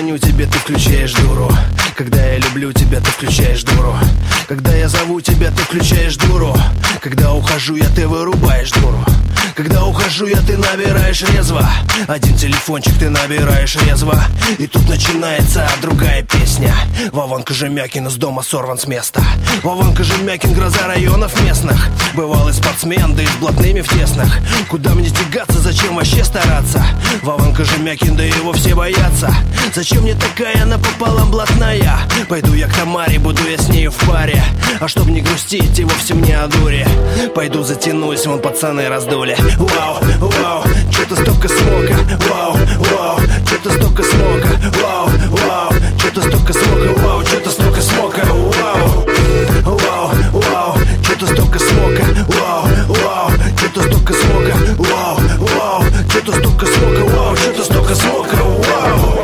звоню тебе, ты включаешь дуру. Когда я люблю тебя, ты включаешь дуру. Когда я зову тебя, ты включаешь дуру. Когда ухожу я, ты вырубаешь дуру. Когда ухожу я, ты набираешь резво. Один телефончик ты набираешь резво. И тут начинается другая песня. Вован Кожемякин из дома сорван с места. Вован Кожемякин, гроза районов местных. Бывалый спортсмен, да и с блатными в тесных. Куда мне тягаться, зачем вообще стараться? Вован Кожемякин, да его все боятся. Зачем мне такая напополам блатная? Пойду я к Тамаре, буду я с нею в паре. А чтоб не грустить и вовсе мне о дуре, пойду затянусь, вон пацаны раздули. Вау, вау, что-то столько смока. Вау, вау, что-то столько смока. Вау, вау, что-то столько смока. Вау, что-то столько смока. Вау, вау, вау, что-то столько смока. Вау, вау, что-то столько смока. Вау, вау, что-то столько смока. Вау, что-то столько смока. Вау.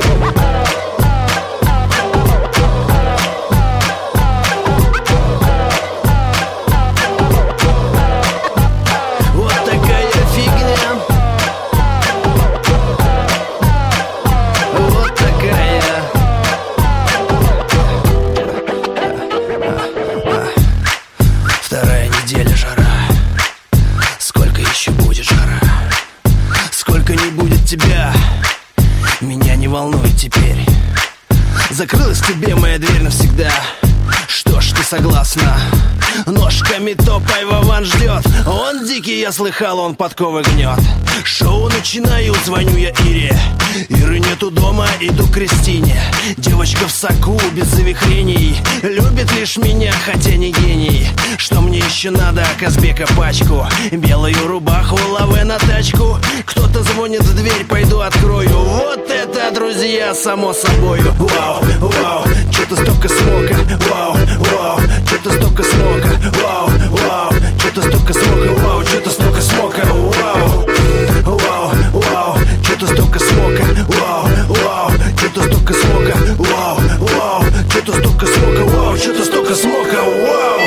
Вторая неделя жара. Сколько еще будет жара? Сколько не будет тебя? Меня не волнует теперь. Закрылась тебе моя дверь навсегда. Что ж, ты согласна? Ножками топай, Вован ждет. Он дикий, я слыхал, он подковы гнет. Шоу начинаю, звоню я Ире. Иры нету дома, иду к Кристине. Девочка в соку, без завихрений. Любит лишь меня, хотя не гений. Что мне еще надо? Казбека пачку, белую рубаху, лаве на тачку. Кто-то звонит в дверь, пойду открою. Вот это, друзья, само собою. Вау, вау, что-то столько смока. Вау, вау, что-то столько смока. Вау, вау, что-то столько смока. Вау, что-то столько смока. Вау, вау, вау, что-то столько смока. Вау, вау, что-то столько смока. Вау, вау, что-то столько смока. Вау, что-то столько смока. Вау.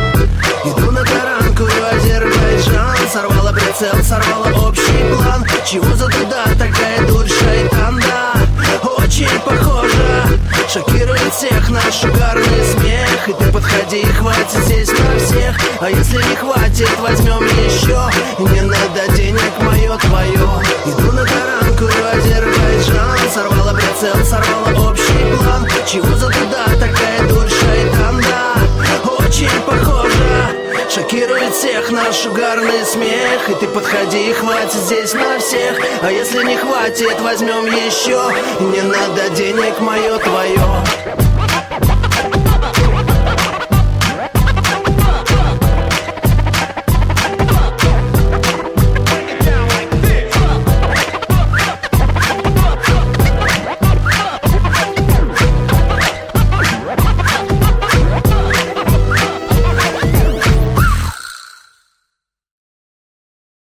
Иду на таранку в Азербайджан. Сорвала прицел, сорвала общий план. Чего за туда такая дурь, шайтан, да? Очень похоже. Шокирует всех наш угарный смех. И ты подходи, хватит здесь на всех. А если не хватит, возьмем еще. Не надо денег, мое твое. Иду на таранку в Азербайджан. Сорвала прицел, сорвала общий план. Чего за туда такая дурь, шайтан, да? Очень похоже. Шокирует всех наш угарный смех. И ты подходи, хватит здесь на всех. А если не хватит, возьмем еще. Не надо денег, мое твое.